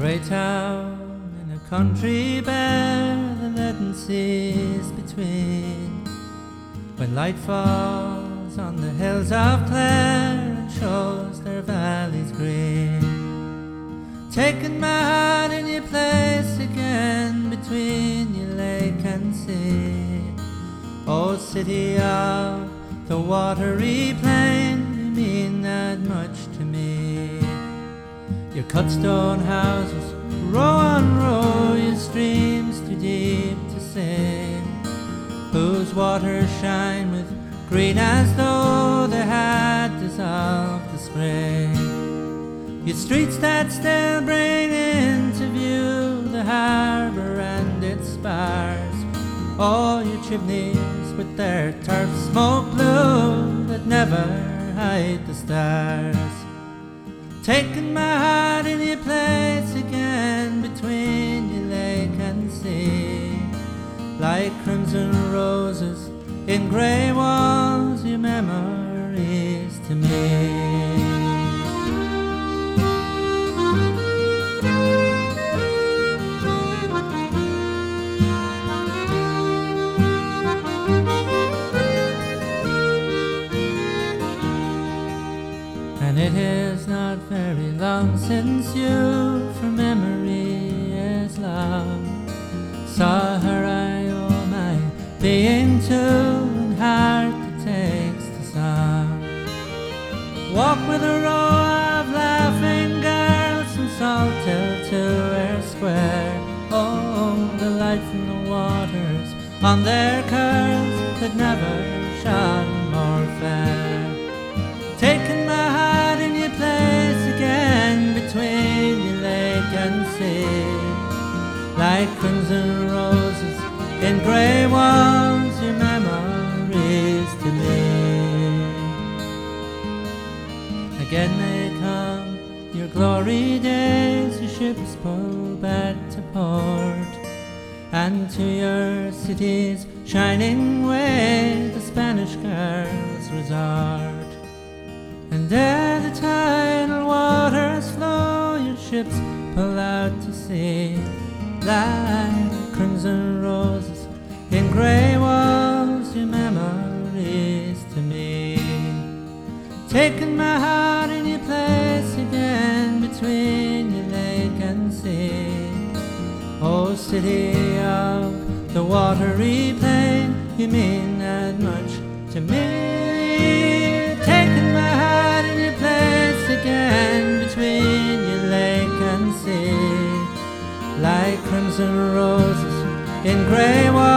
grey town in a country bare, the leaden seas between. When light falls on the hills of Clare and shows their valleys green, taking my heart in your place again between your lake and sea. Oh, city of the watery plain, you mean that much to me. Your cut stone houses, row on row, your streams too deep to sing, whose waters shine with green as though they had dissolved the spring. Your streets that still bring into view the harbour and its spars, all your chimneys with their turf smoke blue that never hide the stars. Taking my heart in your place again between your lake and sea, like crimson roses in grey walls, your memories to me. And it is not very long since you, from memory is long, saw her eye, oh my being too, and heart that takes the song. Walk with a row of laughing girls from Salthill to Ayr Square. Oh, the light from the waters on their curls that never shone more fair. Taking my heart in your place again between your lake and sea, like crimson roses in grey walls, your memories to me. Again they come, your glory days, your ships pull back to port, and to your city's shining way the Spanish girls resort. And ere the tidal waters flow, your ships pull out to sea, like crimson roses in grey walls, your memories to me. Taking my heart in your place again between your lake and sea. Oh, city of the watery plain, you mean that much to me. Taking my heart in your place again between your lake and sea, like crimson roses in grey walls.